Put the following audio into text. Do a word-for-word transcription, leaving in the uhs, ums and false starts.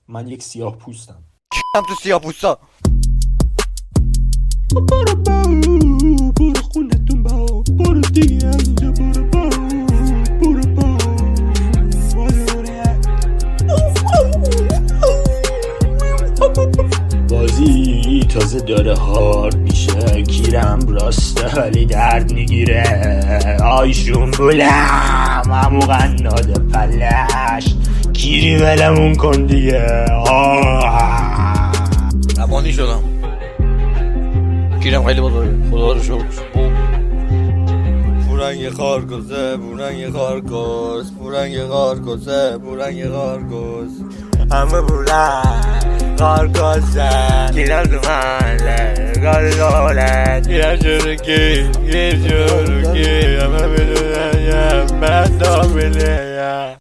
من یک سیاه پوستم. هم تو سیاه پوستا. برو باو برو خونتون باو برو دیگه از اینجا برو باو برو باو بازی تازه داره هارد میشه، کیرم راسته ولی درد میگیره. آیشون بولم همو قناده پلش کیری ولمون کن دیگه. روانی شدم، کیرم خیلی بزرگه، خدا رو شکر. بورنگ خارگوزه بورنگ خارگوز بورنگ خارگوزه بورنگ خارگوز همه بورنگ خارگوزه کیرم تو محله گاری دولت کیرم چروکی کیرم چروکی همه بدونن من دابله